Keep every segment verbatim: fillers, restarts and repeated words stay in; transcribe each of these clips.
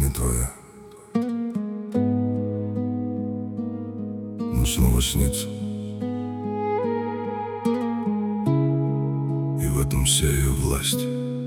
не твоя, но снова снится. И в этом вся ее власть.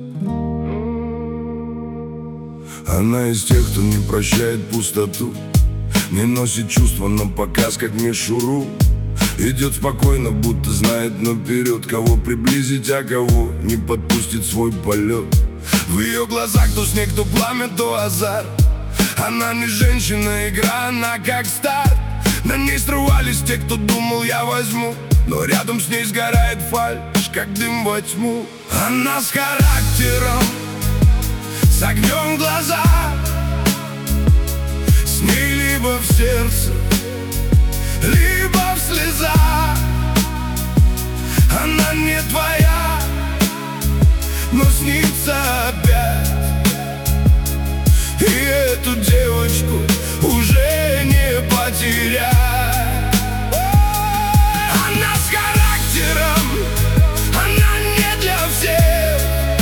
Она из тех, кто не прощает пустоту, не носит чувства на показ, как мишуру. Идет спокойно, будто знает наперед, кого приблизить, а кого не подпустит свой полет. В ее глазах то снег, то пламя, то азарт. Она не женщина, игра, она как старт. На ней срывались те, кто думал, я возьму, но рядом с ней сгорает фальшь, как дым во тьму. Она с характером, с огнем в глазах, с ней либо в сердце, либо в слезах. Она не твоя, но снится опять. И эту девочку уже не потерять. Она с характером, она не для всех.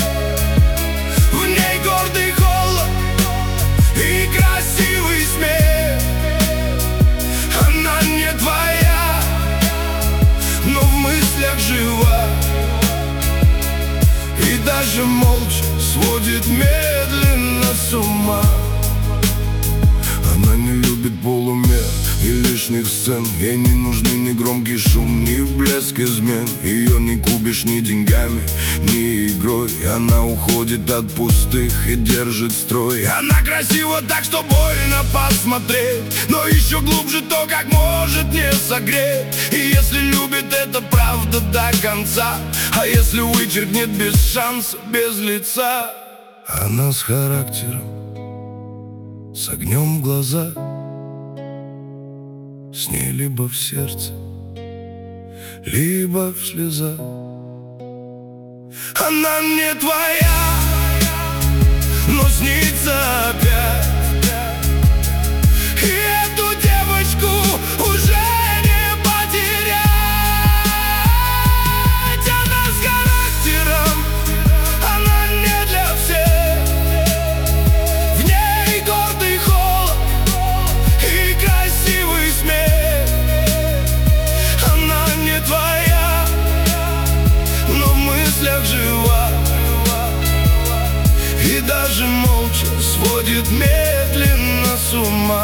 В ней гордый холод и красивый смех. Она не твоя, но в мыслях жива. И даже молча сводит медленно с ума. Она не любит полумер и лишних сцен. Ей не нужны ни громкий шум, ни блеск измен. Ее не купишь ни деньгами, ни игрой. Она уходит от пустых и держит строй. Она красива так, что больно посмотреть, но еще глубже то, как может не согреть. И если любит, это правда до конца. А если вычеркнет без шанса, без лица. Она с характером, с огнем в глазах, с ней либо в сердце, либо в слезах. Она не твоя, но снится опять. И эту девочку уже не потерять. Она с характером, она не для всех. В ней гордый холод и красивый смех. Она не твоя, но в мыслях жива. И даже молча сводит медленно с ума.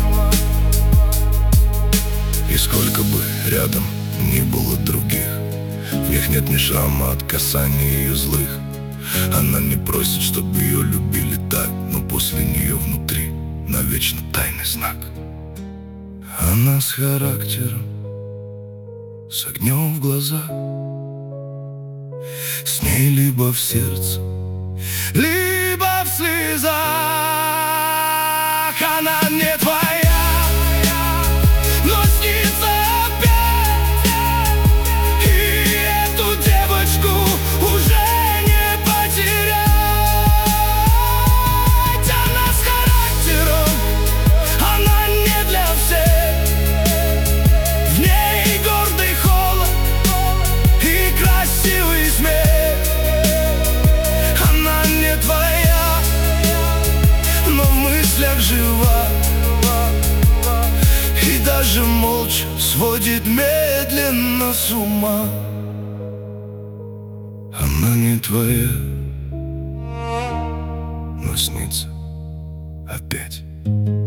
И сколько бы рядом ни было других, в них нет ни шрама от касаний ее злых. Она не просит, чтобы ее любили так, но после нее внутри навечно тайный знак. Она с характером, с огнем в глазах, с ней либо в сердце, либо в слезах. Она не твоя, но снится опять. И эту девочку уже не потерять. Она с характером, она не для всех. В ней гордый холод и красивый смех. Она не твоя, но в мыслях жива. И даже молча сводит медленно с ума. Она не твоя, но снится опять.